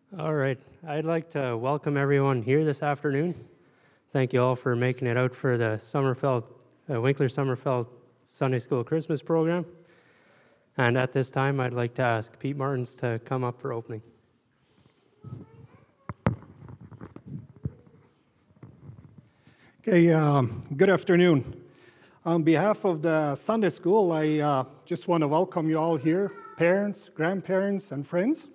All right. I'd like to welcome everyone here this afternoon. Thank you all for making it out for the Winkler Sommerfeld Sunday School Christmas program. And at this time, I'd like to ask Pete Martins to come up for opening. Okay, good afternoon. On behalf of the Sunday School, I just want to welcome you all here, parents, grandparents, and friends.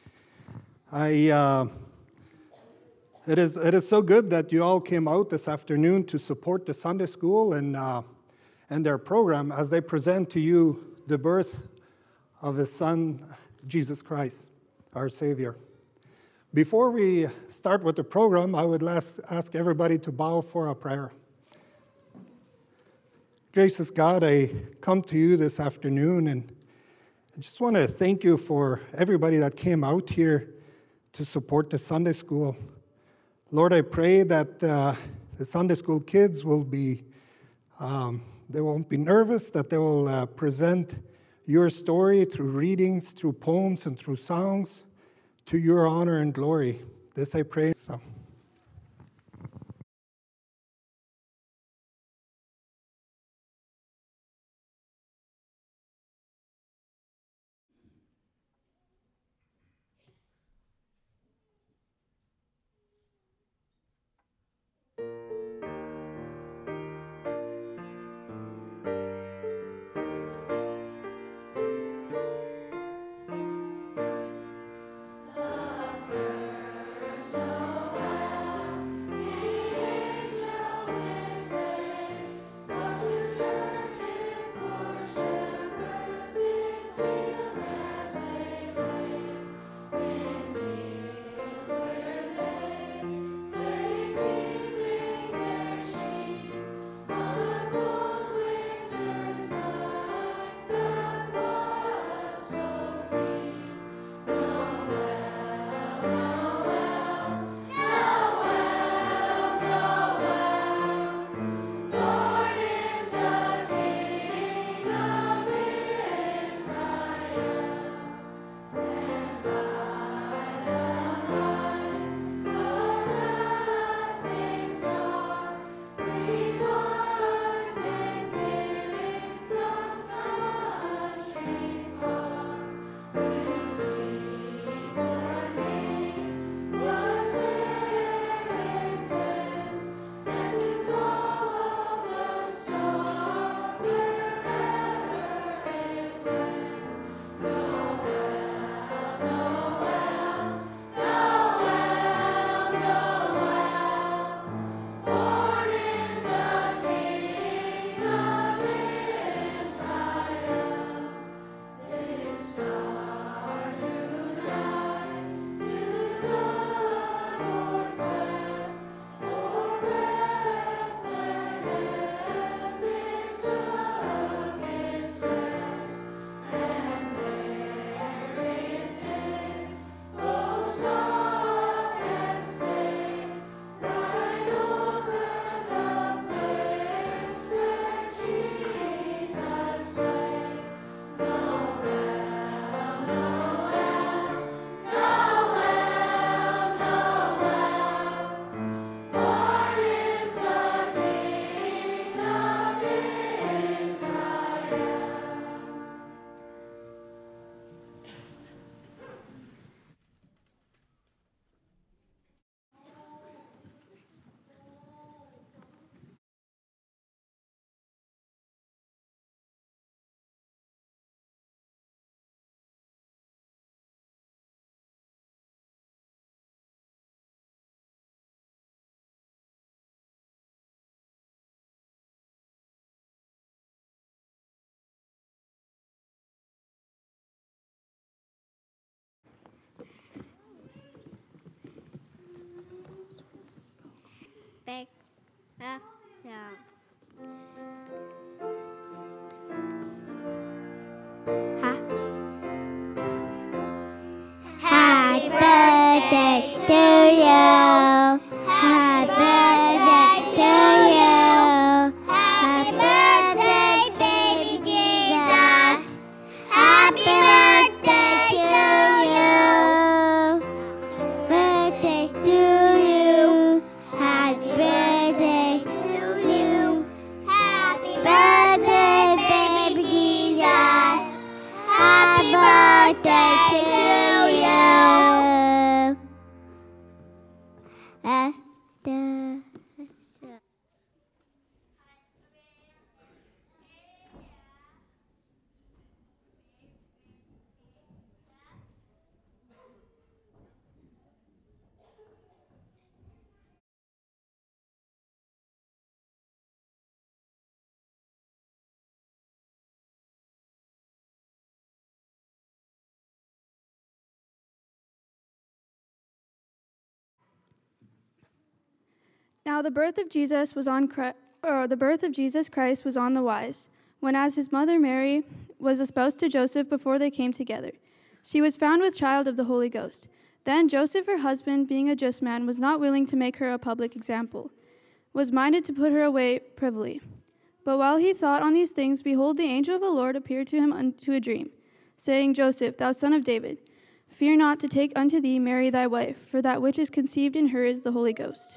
It is so good that you all came out this afternoon to support the Sunday School and their program as they present to you the birth of His Son, Jesus Christ, our Savior. Before we start with the program, I would ask everybody to bow for a prayer. Gracious God, I come to you this afternoon, and I just want to thank you for everybody that came out here to support the Sunday School. Lord, I pray that the Sunday School kids will be, they won't be nervous, that they will present your story through readings, through poems, and through songs to your honor and glory. This I pray. So. Big song. Happy birthday to you. Happy birthday to you. Happy birthday, baby Jesus. Happy birthday to you. Now the birth of Jesus Christ was on the wise, when as his mother Mary was espoused to Joseph before they came together. She was found with child of the Holy Ghost. Then Joseph, her husband, being a just man, was not willing to make her a public example, was minded to put her away privily. But while he thought on these things, behold, the angel of the Lord appeared to him unto a dream, saying, Joseph, thou son of David, fear not to take unto thee Mary thy wife, for that which is conceived in her is the Holy Ghost.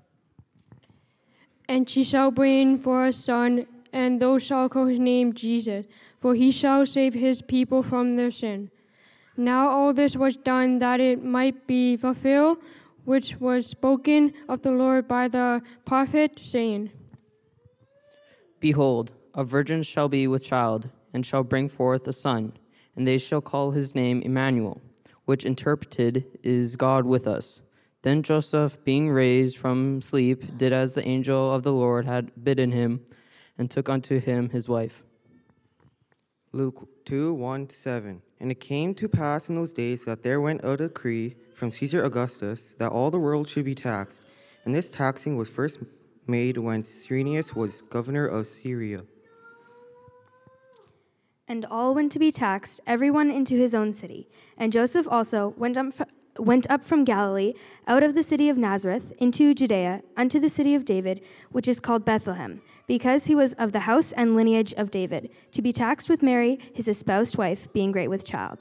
And she shall bring forth a son, and thou shalt call his name Jesus, for he shall save his people from their sin. Now all this was done that it might be fulfilled, which was spoken of the Lord by the prophet, saying, Behold, a virgin shall be with child, and shall bring forth a son, and they shall call his name Emmanuel, which interpreted is God with us. Then Joseph, being raised from sleep, did as the angel of the Lord had bidden him, and took unto him his wife. Luke 2:1-7. And it came to pass in those days that there went out a decree from Caesar Augustus that all the world should be taxed. And this taxing was first made when Cyrenius was governor of Syria. And all went to be taxed, everyone into his own city. And Joseph also went up from Galilee, out of the city of Nazareth, into Judea, unto the city of David, which is called Bethlehem, because he was of the house and lineage of David, to be taxed with Mary, his espoused wife, being great with child.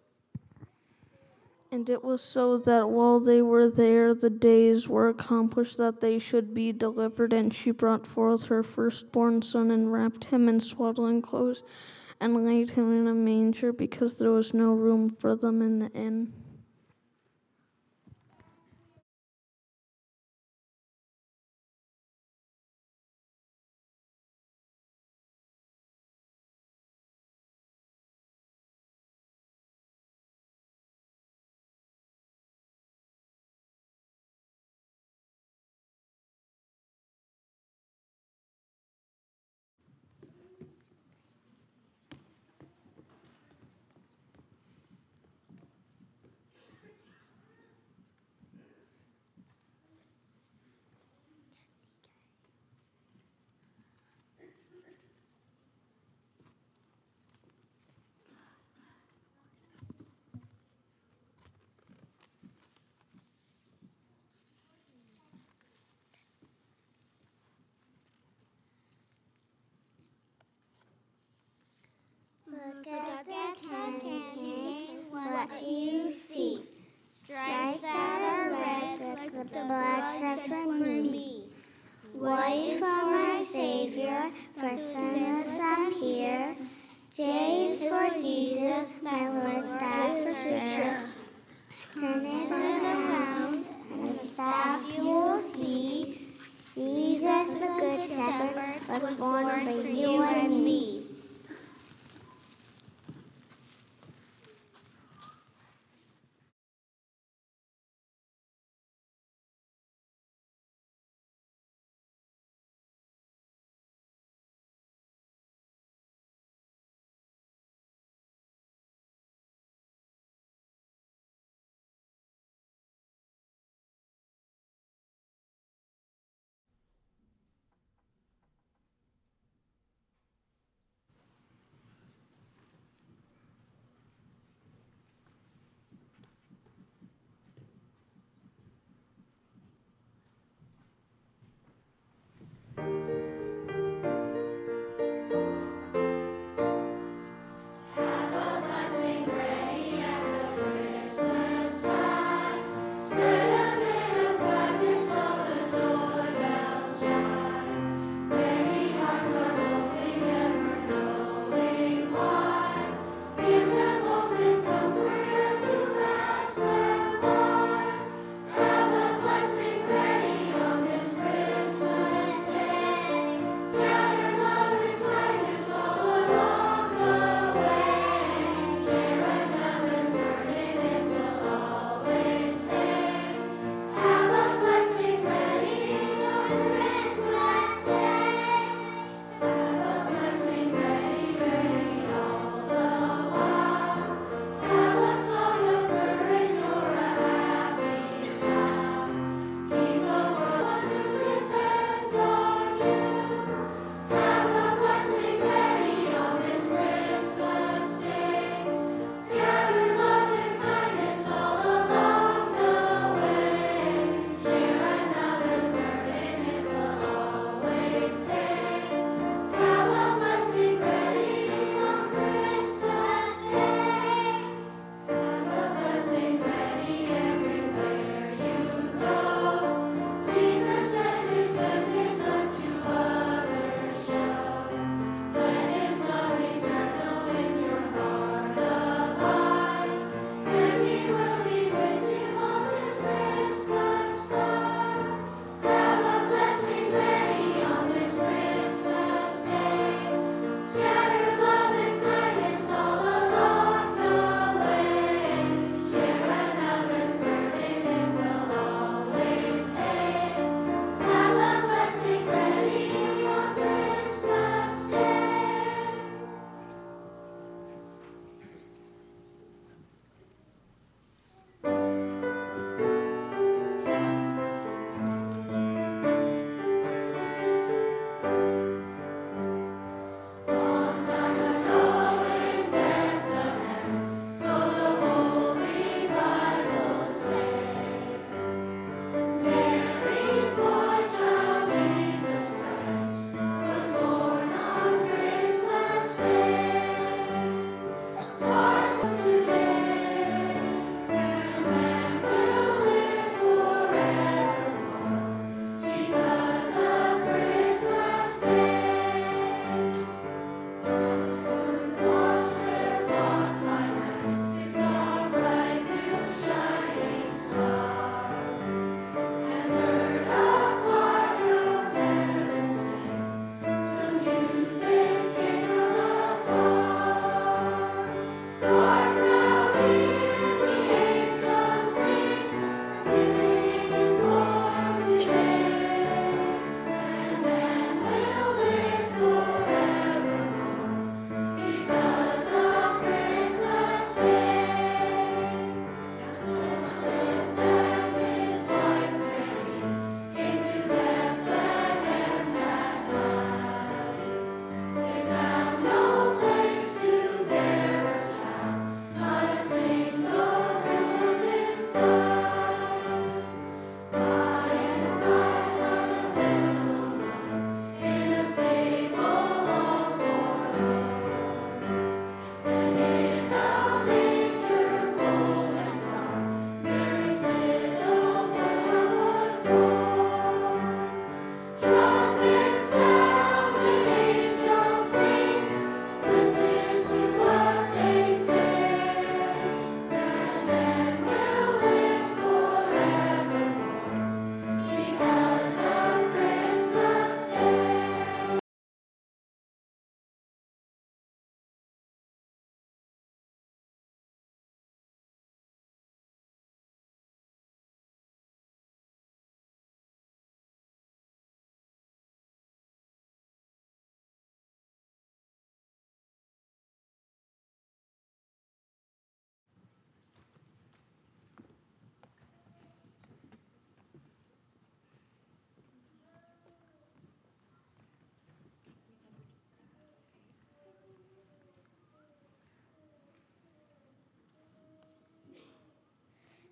And it was so that while they were there, the days were accomplished that they should be delivered. And she brought forth her firstborn son, and wrapped him in swaddling clothes, and laid him in a manger, because there was no room for them in the inn. Look at the candy cane, what do you see? Stripes that are red, like the blood shed for me. White for my Savior, for sinless I'm here. J is for Jesus, my Lord, that's for sure. Turn it around, and the staff you will see. Jesus, the Good Shepherd, was born for you and me.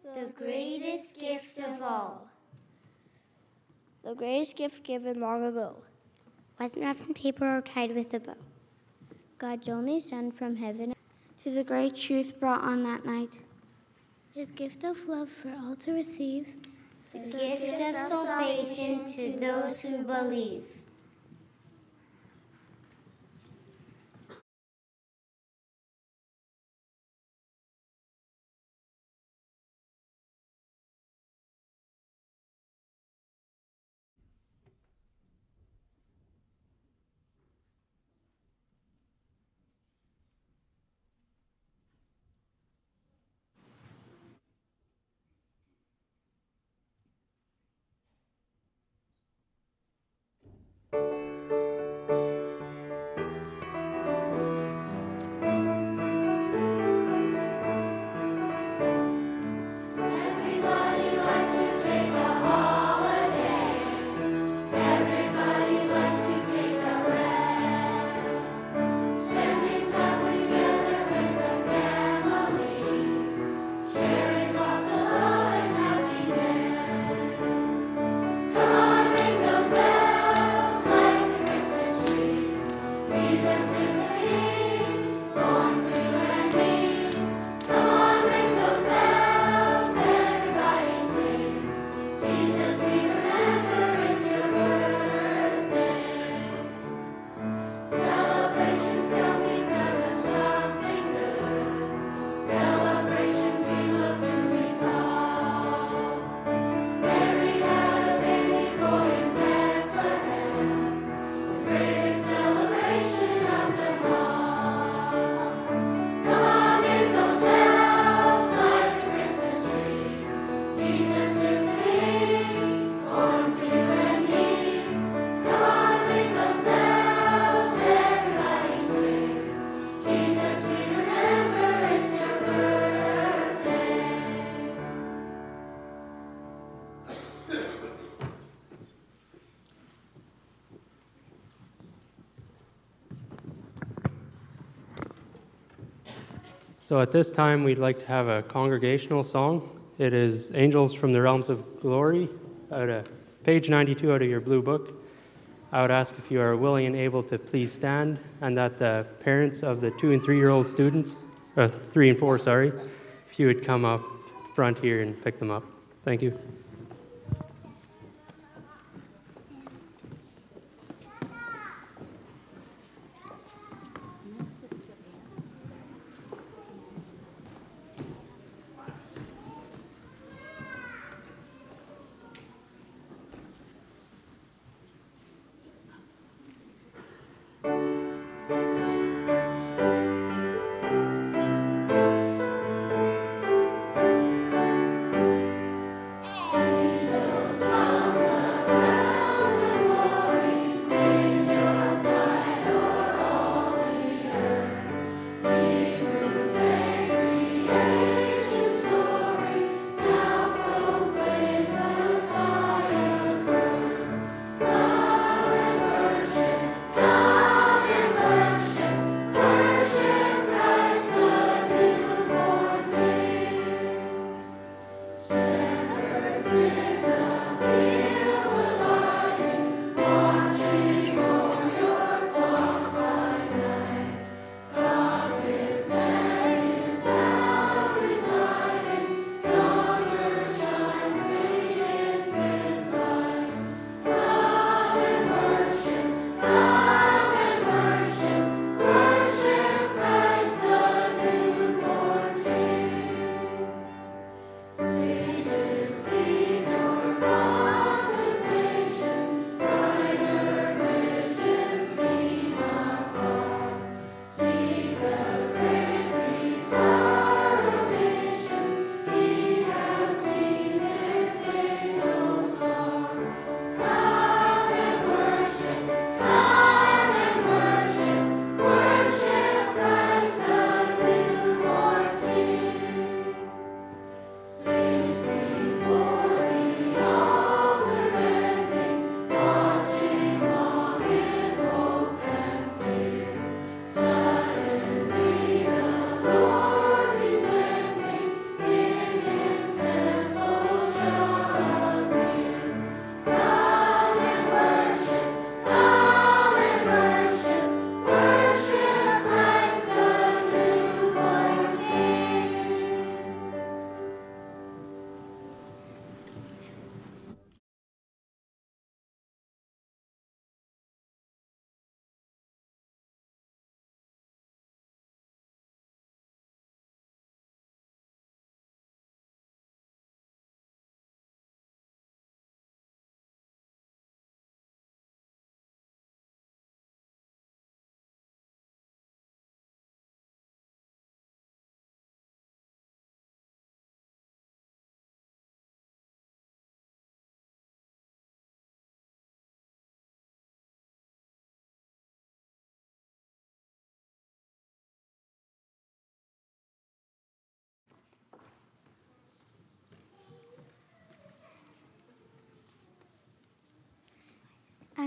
the greatest gift of all. The greatest gift given long ago Wasn't wrapped in paper or tied with a bow. God's only Son from heaven To the great truth brought on that night. His gift of love for all to receive. the gift of salvation to those who believe. So at this time, we'd like to have a congregational song. It is Angels from the Realms of Glory, out of page 92 out of your blue book. I would ask if you are willing and able to please stand, and that the parents of the 2 and 3-year-old students, 3 and 4, sorry, if you would come up front here and pick them up. Thank you. Angels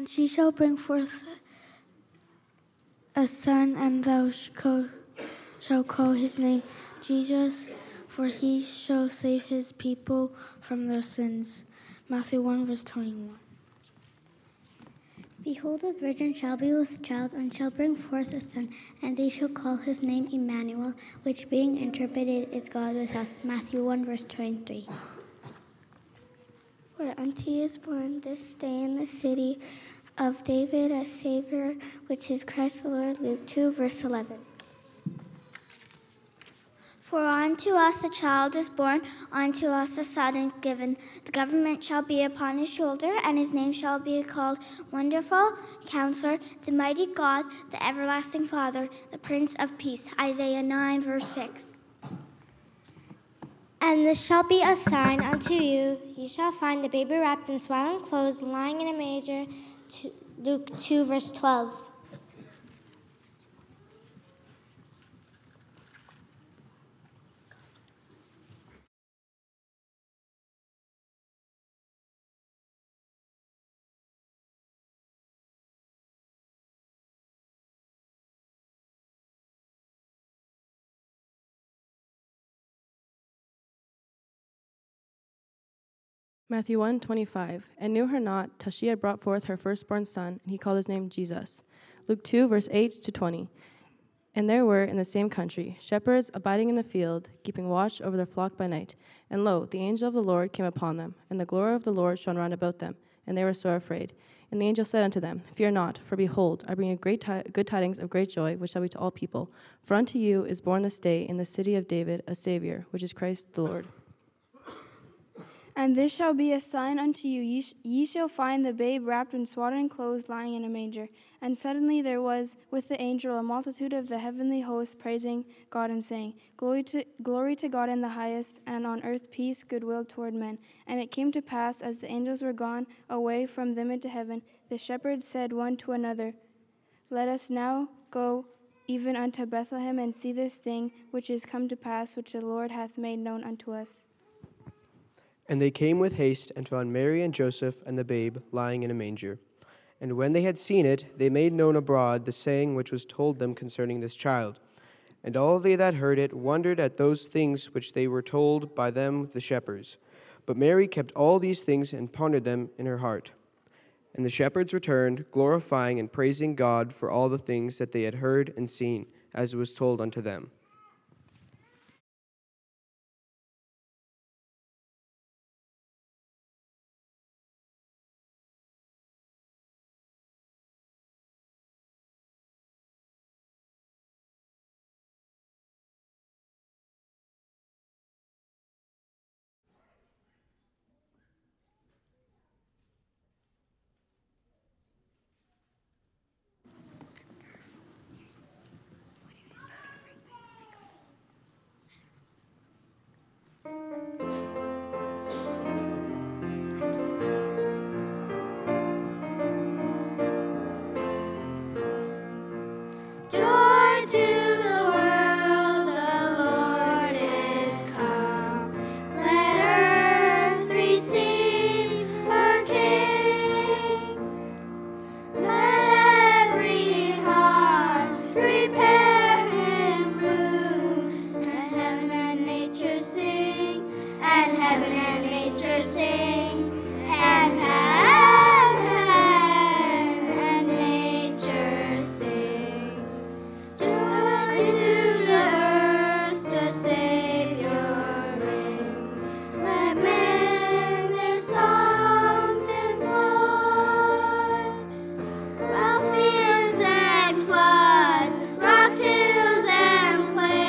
And she shall bring forth a son, and thou shalt call his name Jesus, for he shall save his people from their sins. Matthew 1, verse 21. Behold, a virgin shall be with child, and shall bring forth a son, and they shall call his name Emmanuel, which being interpreted is God with us. Matthew 1, verse 23. For unto you is born this day in the city of David a Savior, which is Christ the Lord. Luke 2, verse 11. For unto us a child is born, unto us a son is given. The government shall be upon his shoulder, and his name shall be called Wonderful, Counselor, the Mighty God, the Everlasting Father, the Prince of Peace. Isaiah 9, verse 6. And this shall be a sign unto you. You shall find the baby wrapped in swaddling clothes, lying in a manger. Luke 2, verse 12. Matthew 1:25, and knew her not till she had brought forth her firstborn son, and he called his name Jesus. Luke 2, verse 8 to 20. And there were in the same country shepherds abiding in the field, keeping watch over their flock by night. And lo, the angel of the Lord came upon them, and the glory of the Lord shone round about them, and they were sore afraid. And the angel said unto them, Fear not, for behold, I bring you good tidings of great joy, which shall be to all people. For unto you is born this day in the city of David a Savior, which is Christ the Lord. And this shall be a sign unto you, ye shall find the babe wrapped in swaddling clothes, lying in a manger. And suddenly there was with the angel a multitude of the heavenly host, praising God and saying, Glory to God in the highest, and on earth peace, goodwill toward men. And it came to pass, as the angels were gone away from them into heaven, the shepherds said one to another, Let us now go even unto Bethlehem, and see this thing which is come to pass, which the Lord hath made known unto us. And they came with haste, and found Mary and Joseph and the babe lying in a manger. And when they had seen it, they made known abroad the saying which was told them concerning this child. And all they that heard it wondered at those things which they were told by them the shepherds. But Mary kept all these things and pondered them in her heart. And the shepherds returned, glorifying and praising God for all the things that they had heard and seen, as it was told unto them.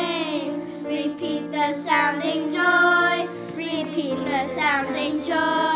Sounding joy.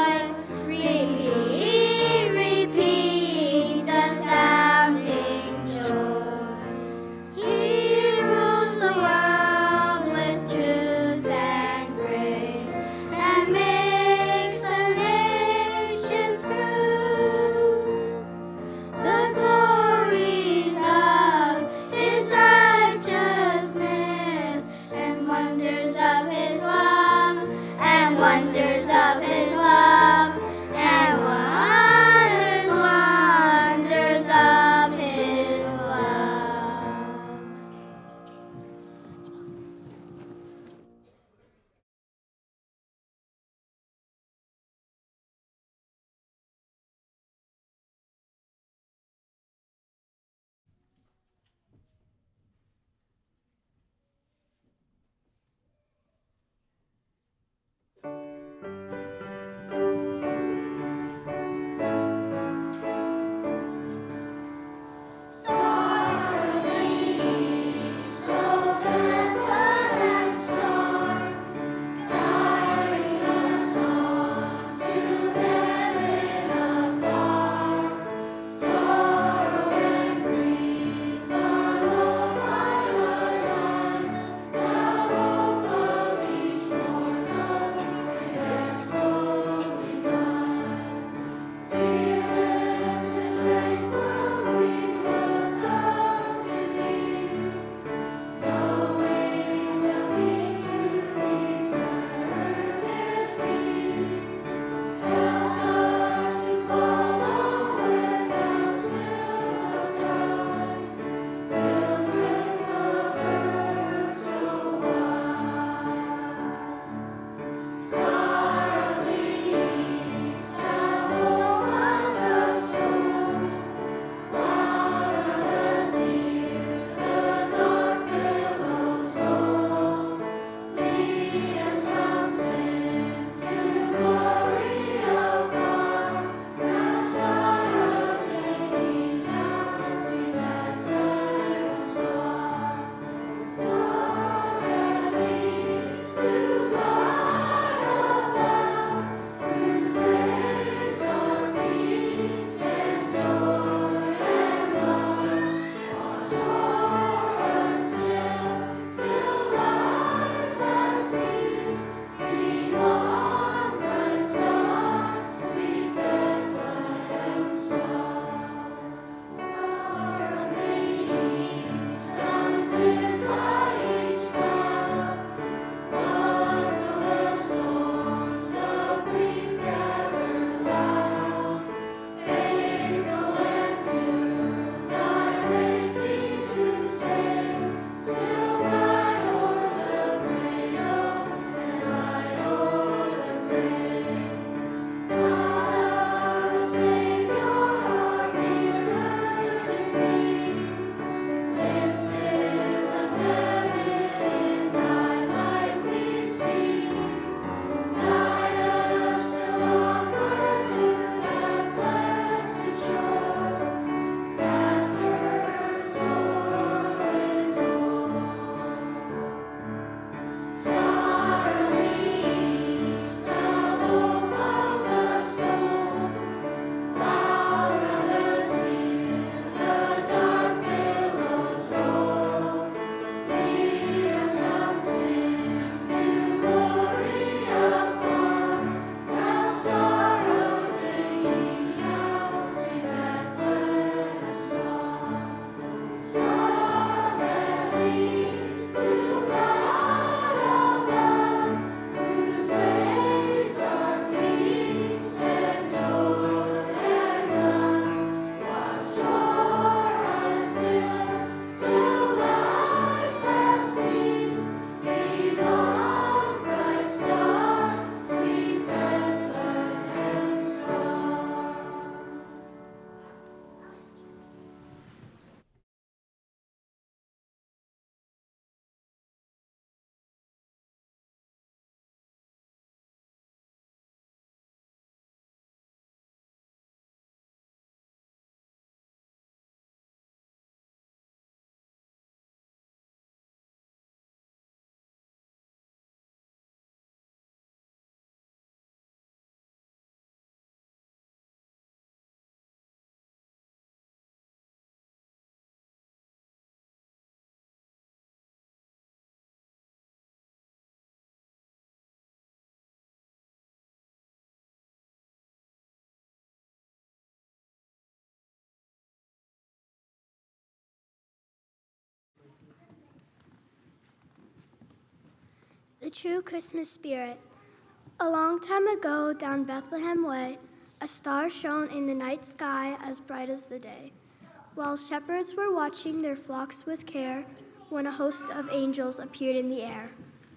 The true Christmas spirit. A long time ago, down Bethlehem Way, a star shone in the night sky as bright as the day. While shepherds were watching their flocks with care, when a host of angels appeared in the air,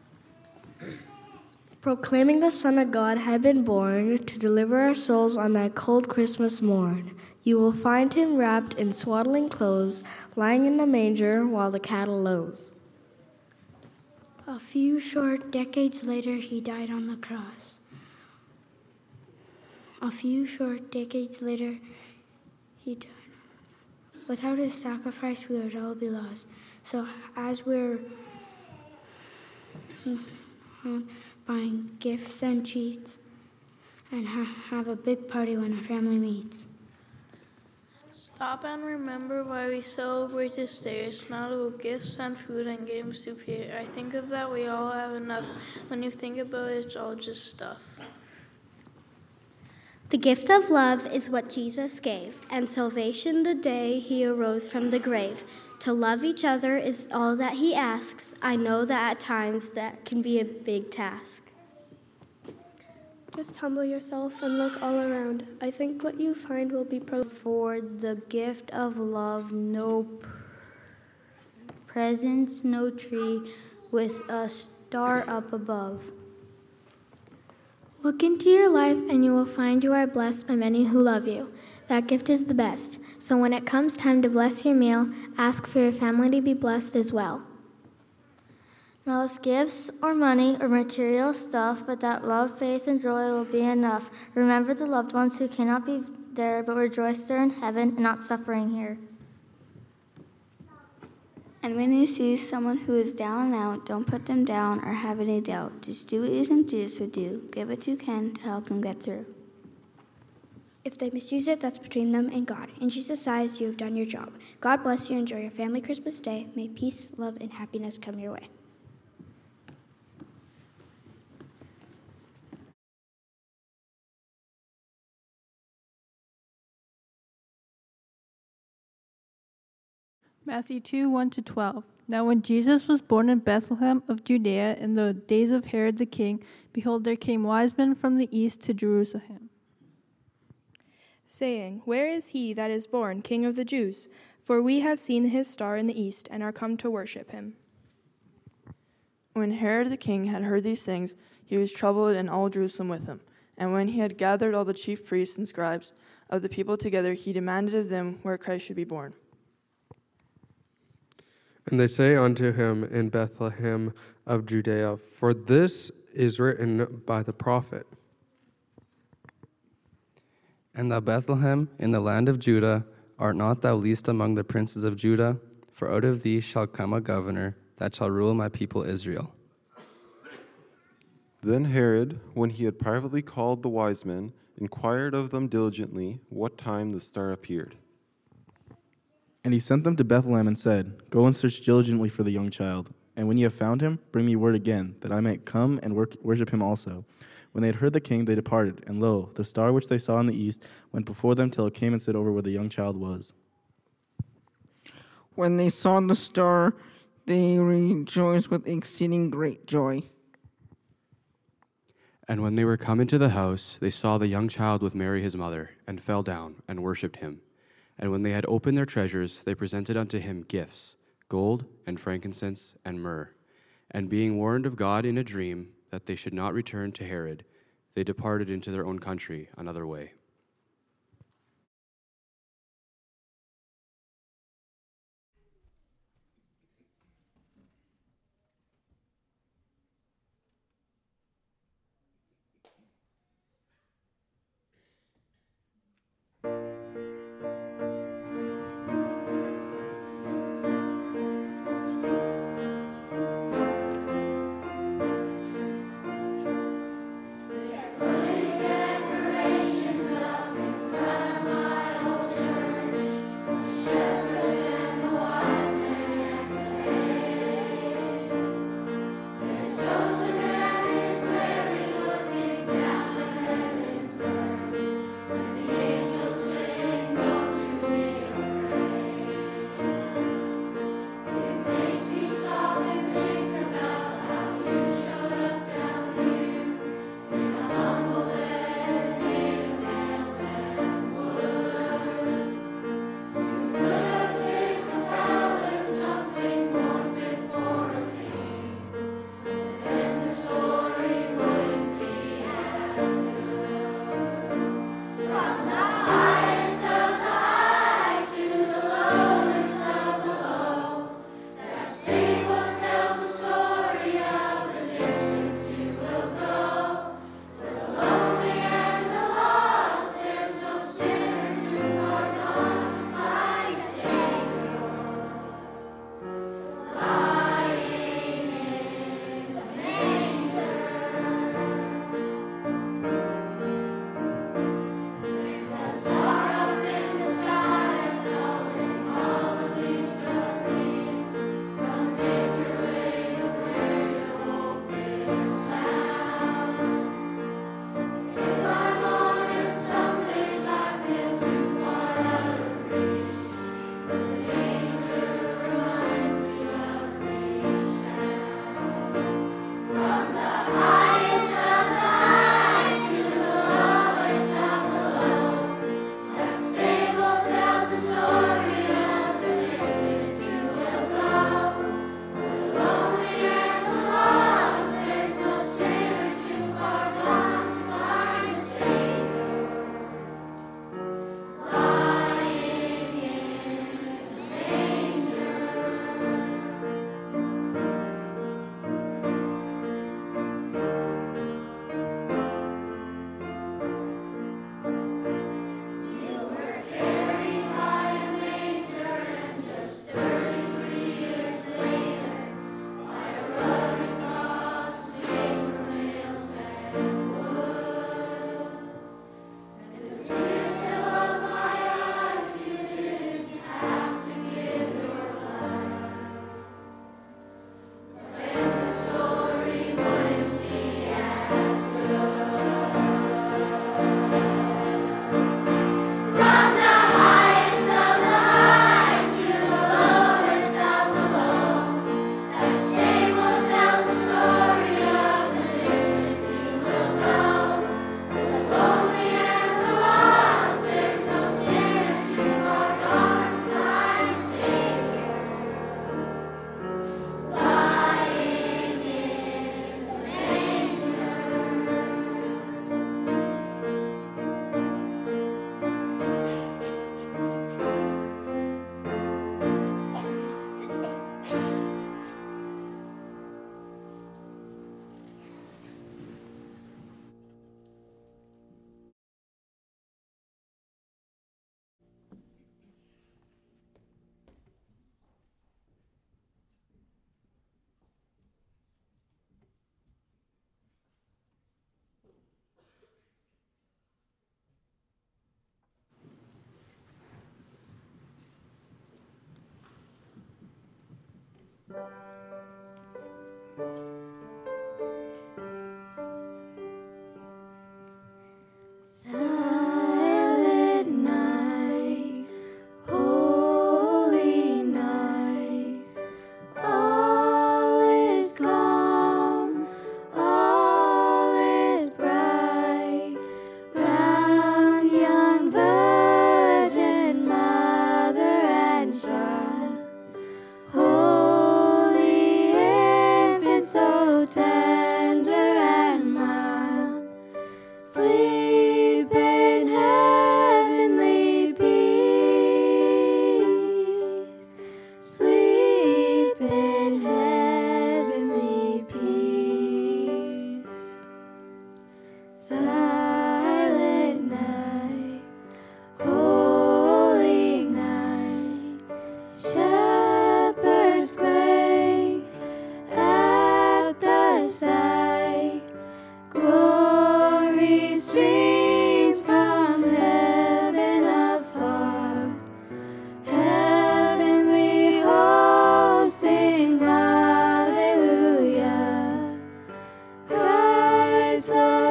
proclaiming the Son of God had been born to deliver our souls on that cold Christmas morn. You will find him wrapped in swaddling clothes, lying in a manger while the cattle lows. A few short decades later, he died on the cross. A few short decades later, he died. Without his sacrifice, we would all be lost. So as we're buying gifts and treats and have a big party when our family meets. Stop and remember why we celebrate this day. It's not about gifts and food and games to play. I think of that we all have enough. When you think about it, it's all just stuff. The gift of love is what Jesus gave, and salvation the day he arose from the grave. To love each other is all that he asks. I know that at times that can be a big task. Just humble yourself and look all around. I think what you find will be For the gift of love, no presents, no tree, with a star up above. Look into your life and you will find you are blessed by many who love you. That gift is the best. So when it comes time to bless your meal, ask for your family to be blessed as well. Not with gifts or money or material stuff, but that love, faith, and joy will be enough. Remember the loved ones who cannot be there, but rejoice there in heaven and not suffering here. And when you see someone who is down and out, don't put them down or have any doubt. Just do what you think Jesus would do. Give what you can to help them get through. If they misuse it, that's between them and God. In Jesus' eyes, you have done your job. God bless you. Enjoy your family Christmas day. May peace, love, and happiness come your way. Matthew 2, 1-12. Now when Jesus was born in Bethlehem of Judea in the days of Herod the king, behold, there came wise men from the east to Jerusalem, saying, Where is he that is born, King of the Jews? For we have seen his star in the east, and are come to worship him. When Herod the king had heard these things, he was troubled, and all Jerusalem with him. And when he had gathered all the chief priests and scribes of the people together, he demanded of them where Christ should be born. And they say unto him in Bethlehem of Judea, for this is written by the prophet. And thou Bethlehem, in the land of Judah, art not thou least among the princes of Judah? For out of thee shall come a governor that shall rule my people Israel. Then Herod, when he had privately called the wise men, inquired of them diligently what time the star appeared. And he sent them to Bethlehem and said, Go and search diligently for the young child. And when ye have found him, bring me word again, that I may come and worship him also. When they had heard the king, they departed. And lo, the star which they saw in the east went before them till it came and stood over where the young child was. When they saw the star, they rejoiced with exceeding great joy. And when they were come into the house, they saw the young child with Mary his mother, and fell down and worshipped him. And when they had opened their treasures, they presented unto him gifts, gold and frankincense and myrrh. And being warned of God in a dream that they should not return to Herod, they departed into their own country another way. Decorations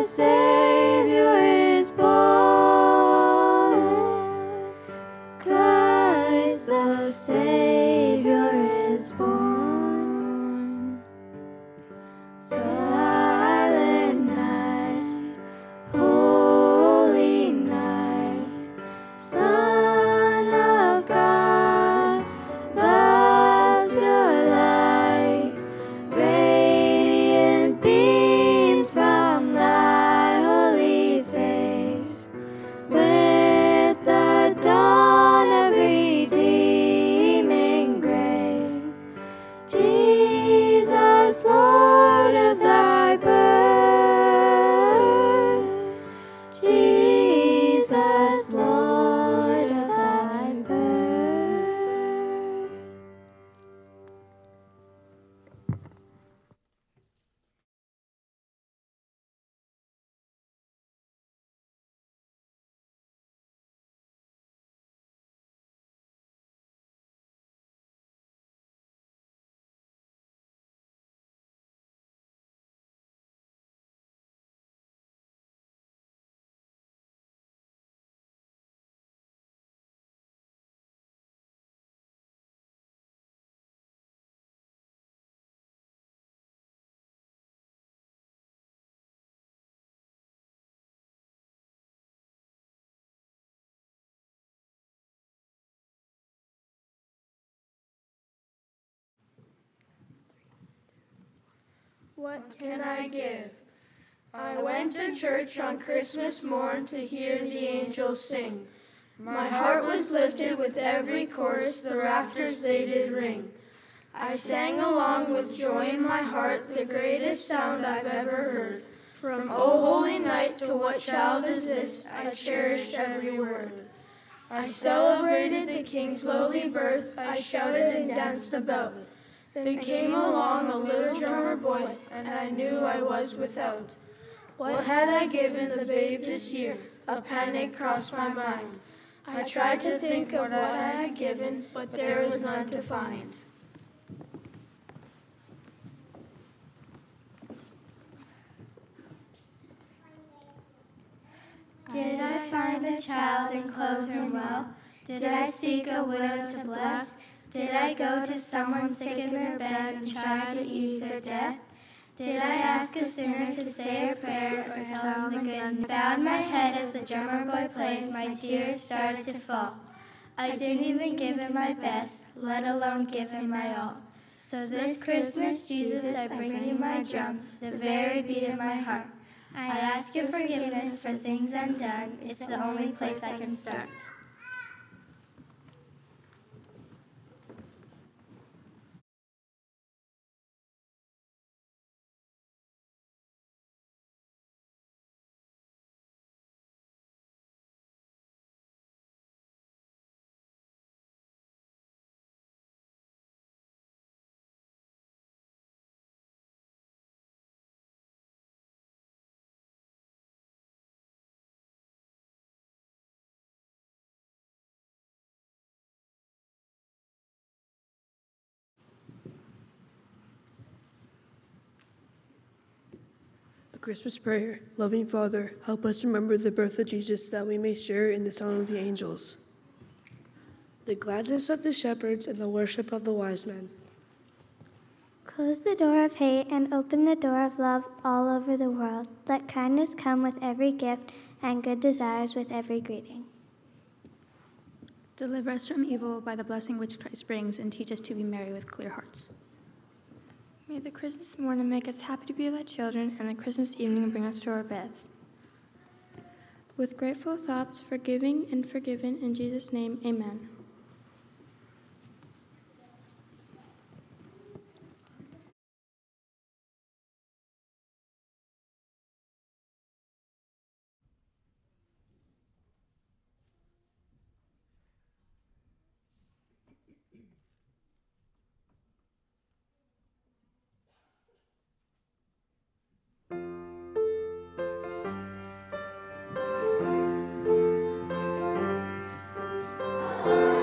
the Savior is born. Christ the Savior is born. Silent night, holy night, Son of God, thus pure light, radiant beams from thy holy face, with the dawn of redeeming grace. Jesus, Lord of thy birth, Jesus, Lord of thy birth. What can I give? I went to church on Christmas morn to hear the angels sing. My heart was lifted with every chorus, the rafters they did ring. I sang along with joy in my heart, the greatest sound I've ever heard. From O Holy Night to What Child Is This, I cherished every word. I celebrated the King's lowly birth, I shouted and danced about. Then came along a little drummer boy, and I knew I was without. What had I given the babe this year? A panic crossed my mind. I tried to think of what I had given, but there was none to find. Did I find a child and clothe him well? Did I seek a widow to bless? Did I go to someone sick in their bed and try to ease their death? Did I ask a sinner to say a prayer or tell him the good news? Bowed my head as the drummer boy played, my tears started to fall. I didn't even give him my best, let alone give him my all. So this Christmas, Jesus, I bring you my drum, the very beat of my heart. I ask your forgiveness for things undone, it's the only place I can start. Christmas prayer. Loving Father, help us remember the birth of Jesus that we may share in the song of the angels, the gladness of the shepherds, and the worship of the wise men. Close the door of hate and open the door of love all over the world. Let kindness come with every gift and good desires with every greeting. Deliver us from evil by the blessing which Christ brings, and teach us to be merry with clear hearts. May the Christmas morning make us happy to be thy children, and the Christmas evening bring us to our beds. With grateful thoughts, forgiving and forgiven, in Jesus' name, amen. Oh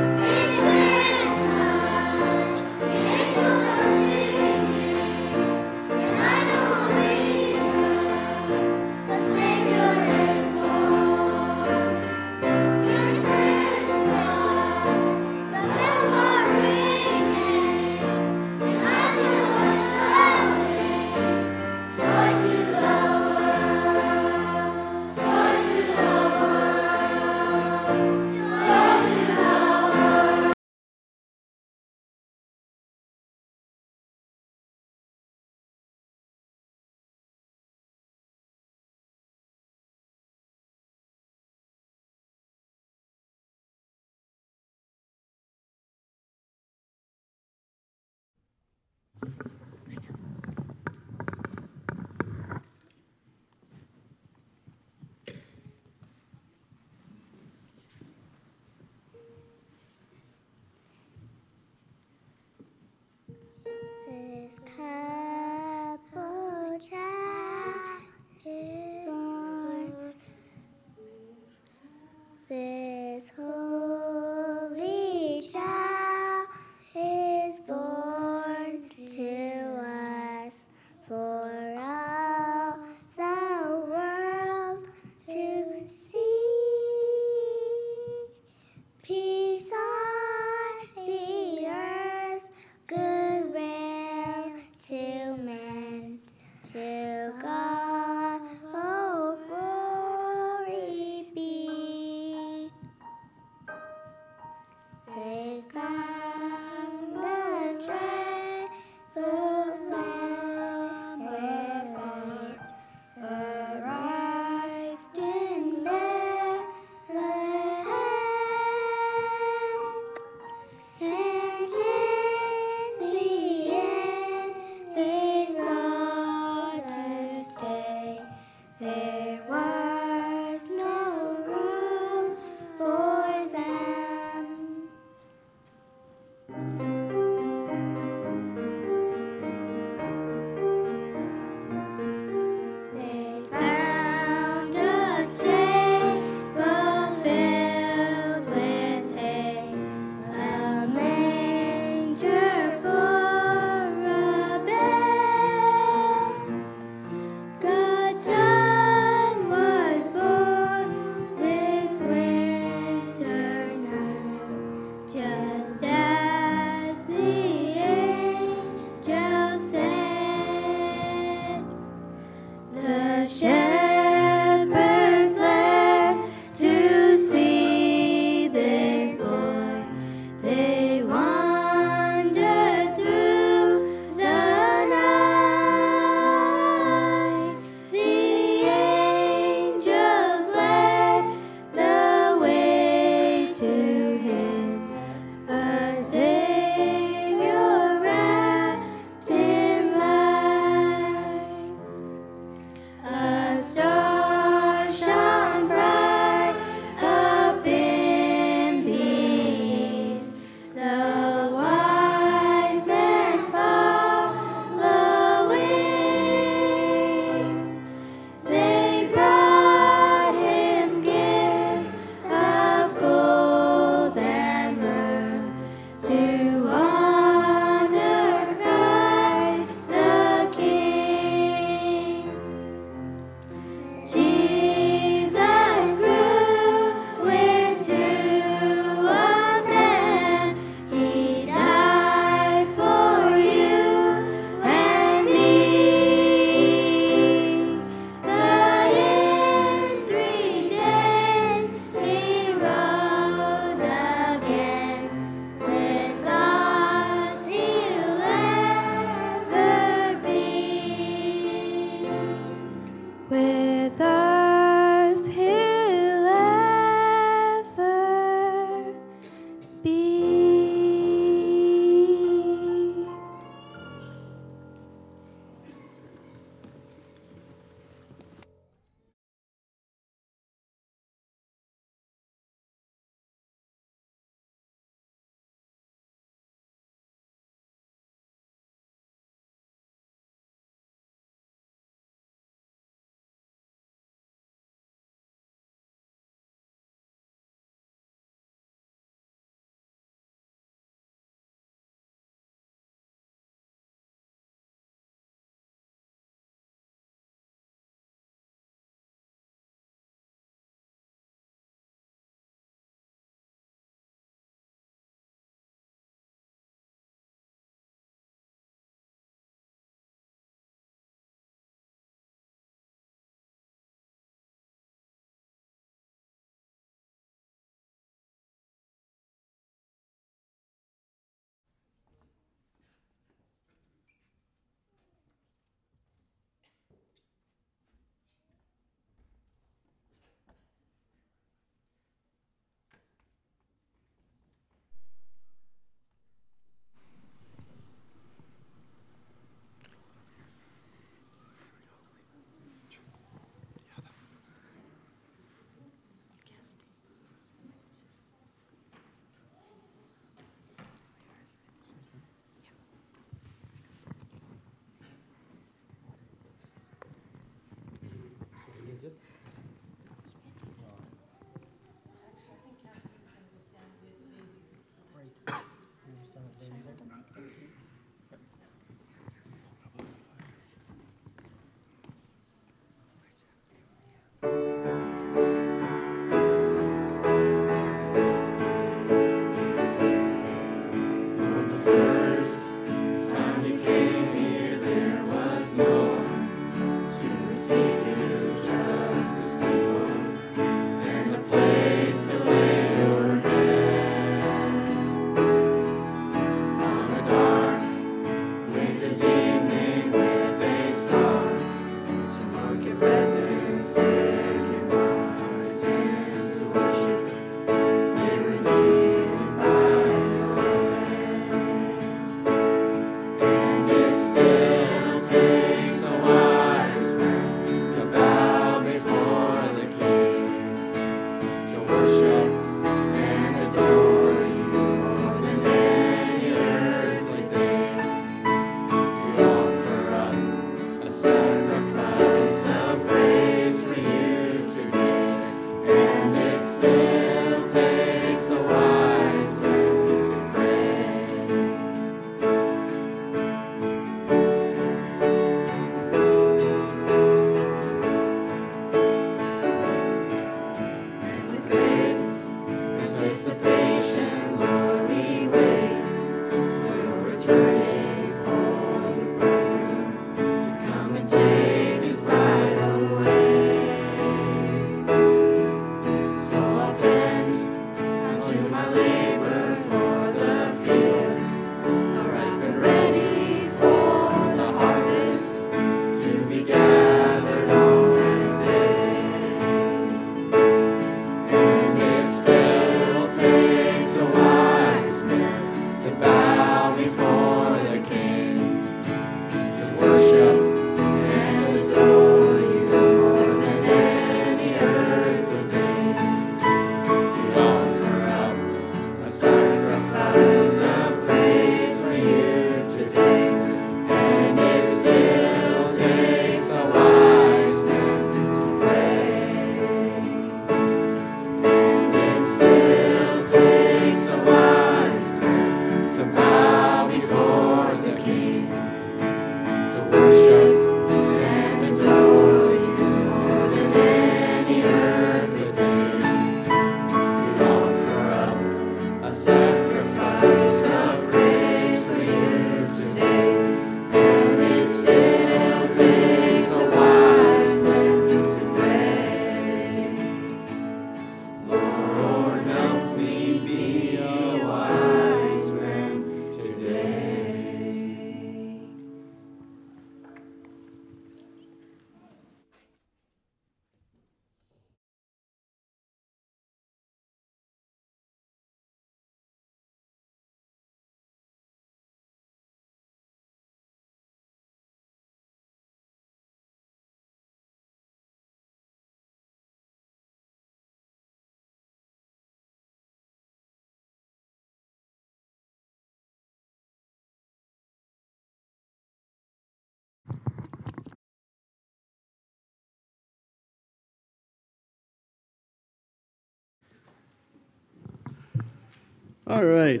All right.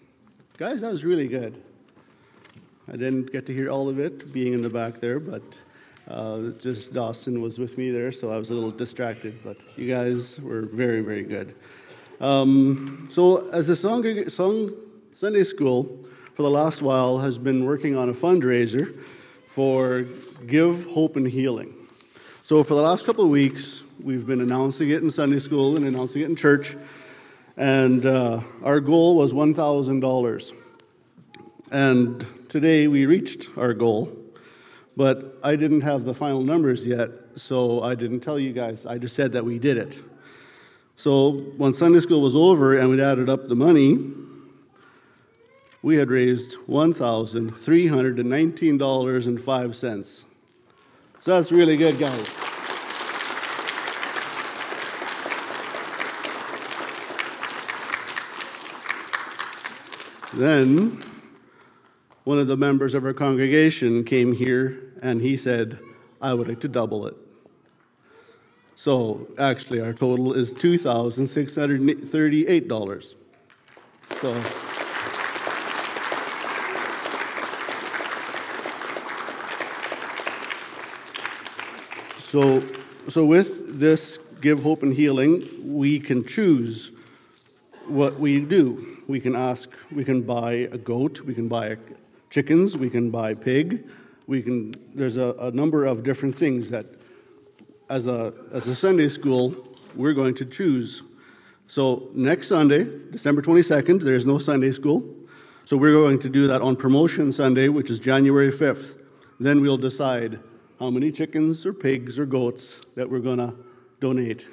Guys, that was really good. I didn't get to hear all of it being in the back there, but just Dawson was with me there, so I was a little distracted, but you guys were very, very good. So as a Sunday school for the last while has been working on a fundraiser for Give Hope and Healing. So for the last couple of weeks, we've been announcing it in Sunday school and announcing it in church, and our goal was $1,000. And today we reached our goal, but I didn't have the final numbers yet, so I didn't tell you guys. I just said that we did it. So when Sunday school was over and we'd added up the money, we had raised $1,319.05. So that's really good, guys. Then one of the members of our congregation came here and he said, I would like to double it. So actually our total is $2,638. So with this Give Hope and Healing, we can choose what we do. We can buy a goat, we can buy chickens, we can buy pig, there's a number of different things that as a Sunday school, we're going to choose. So next Sunday, December 22nd, there's no Sunday school. So we're going to do that on Promotion Sunday, which is January 5th. Then we'll decide how many chickens or pigs or goats that we're going to donate.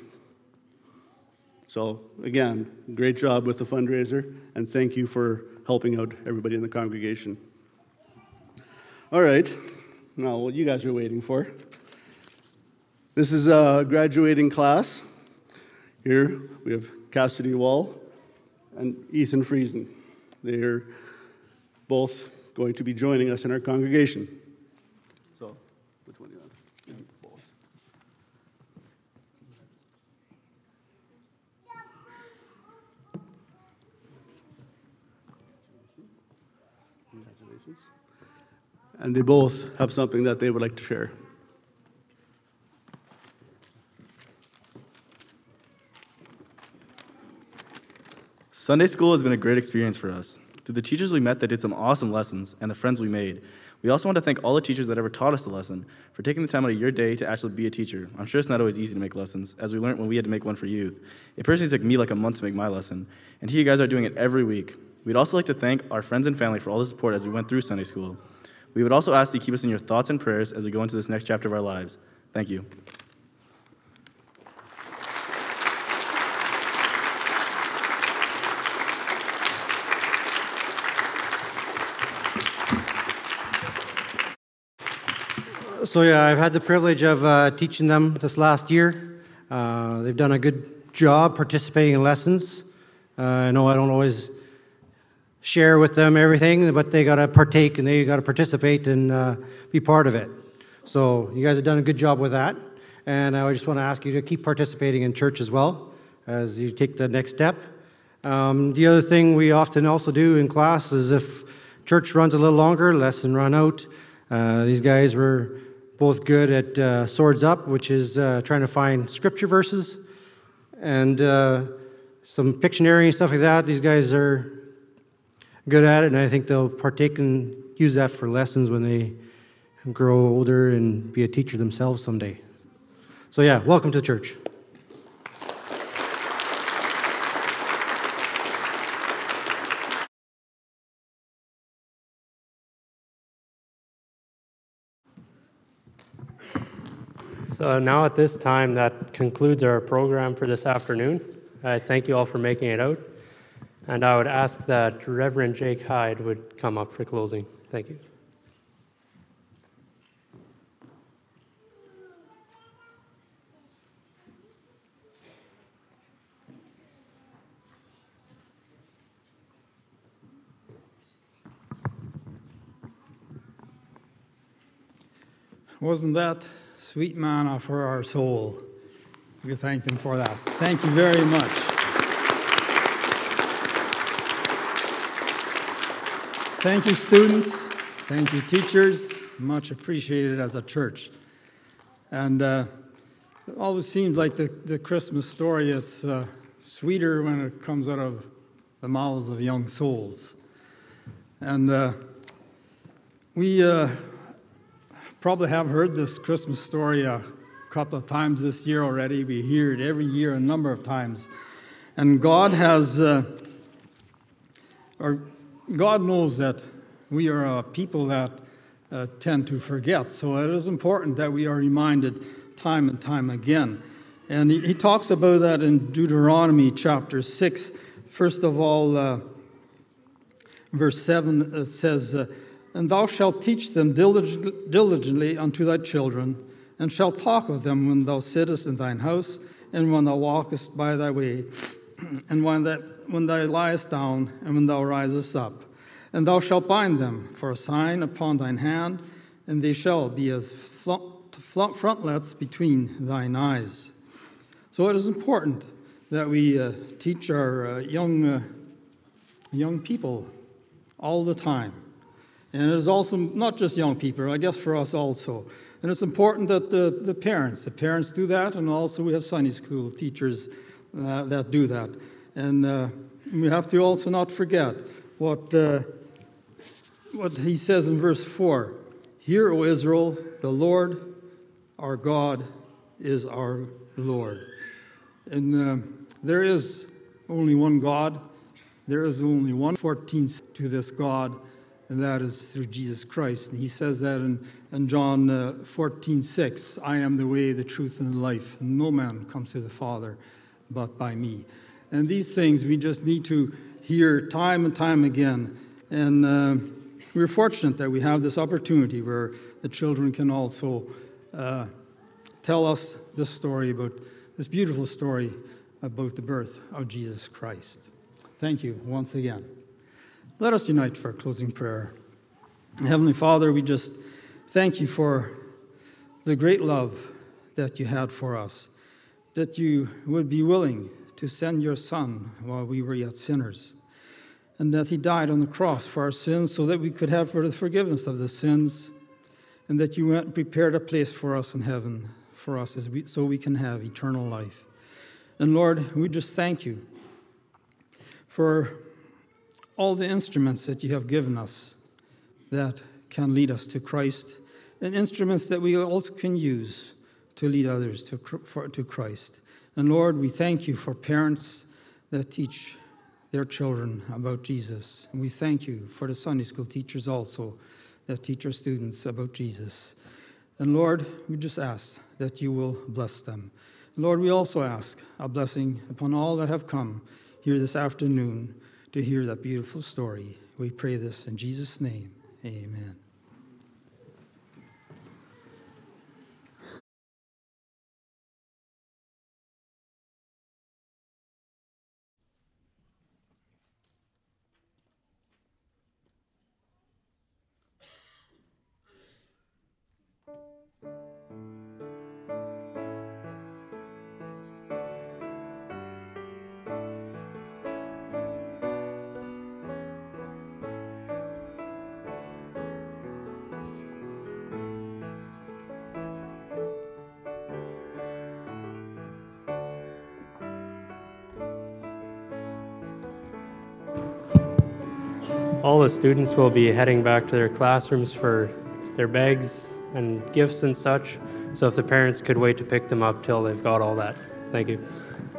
So again, great job with the fundraiser, and thank you for helping out everybody in the congregation. All right, now what you guys are waiting for. This is a graduating class. Here we have Cassidy Wall and Ethan Friesen. They are both going to be joining us in our congregation. So, which one do you want? Both. Congratulations. And they both have something that they would like to share. Sunday school has been a great experience for us. Through the teachers we met that did some awesome lessons and the friends we made, we also want to thank all the teachers that ever taught us the lesson for taking the time out of your day to actually be a teacher. I'm sure it's not always easy to make lessons, as we learned when we had to make one for youth. It personally took me like a month to make my lesson, and here you guys are doing it every week. We'd also like to thank our friends and family for all the support as we went through Sunday school. We would also ask that you keep us in your thoughts and prayers as we go into this next chapter of our lives. Thank you. So yeah, I've had the privilege of teaching them this last year. They've done a good job participating in lessons. I know I don't always share with them everything, but they got to partake and they got to participate and be part of it. So you guys have done a good job with that. And I just want to ask you to keep participating in church as well as you take the next step. The other thing we often also do in class is if church runs a little longer, lesson run out. These guys were both good at Swords Up, which is trying to find scripture verses, and some Pictionary and stuff like that. These guys are good at it, and I think they'll partake and use that for lessons when they grow older and be a teacher themselves someday. So yeah, welcome to church. So now at this time, that concludes our program for this afternoon. I thank you all for making it out. And I would ask that Reverend Jake Hyde would come up for closing. Thank you. Wasn't that sweet manna for our soul? We thank them for that. Thank you very much. Thank you, students. Thank you, teachers. Much appreciated as a church. And it always seems like the Christmas story, it's sweeter when it comes out of the mouths of young souls. And we probably have heard this Christmas story a couple of times this year already. We hear it every year a number of times. And God has, God knows that we are a people that tend to forget. So it is important that we are reminded time and time again. And he talks about that in Deuteronomy chapter 6. First of all, verse 7, it says, "And thou shalt teach them diligently unto thy children, and shalt talk of them when thou sittest in thine house, and when thou walkest by thy way, and when thou liest down, and when thou risest up. And thou shalt bind them for a sign upon thine hand, and they shall be as frontlets between thine eyes." So it is important that we teach our young people all the time. And it is also not just young people, I guess for us also. And it's important that the parents do that, and also we have Sunday school teachers that do that. And we have to also not forget what he says in verse 4. Hear, O Israel, the Lord our God is our Lord. And there is only one God. There is only one 14th to this God, and that is through Jesus Christ. And he says that in John 14:6, I am the way, the truth, and the life. And no man comes to the Father but by me. And these things we just need to hear time and time again. And we're fortunate that we have this opportunity where the children can also tell us this story about this beautiful story about the birth of Jesus Christ. Thank you once again. Let us unite for a closing prayer. Heavenly Father, we just thank you for the great love that you had for us, that you would be willing to send your Son while we were yet sinners, and that he died on the cross for our sins so that we could have the forgiveness of the sins, and that you went and prepared a place for us in heaven for us so we can have eternal life. And Lord, we just thank you for all the instruments that you have given us that can lead us to Christ, and instruments that we also can use to lead others to Christ. And Lord, we thank you for parents that teach their children about Jesus. And we thank you for the Sunday school teachers also that teach our students about Jesus. And Lord, we just ask that you will bless them. And Lord, we also ask a blessing upon all that have come here this afternoon to hear that beautiful story. We pray this in Jesus' name. Amen. All the students will be heading back to their classrooms for their bags and gifts and such. So if the parents could wait to pick them up till they've got all that. Thank you.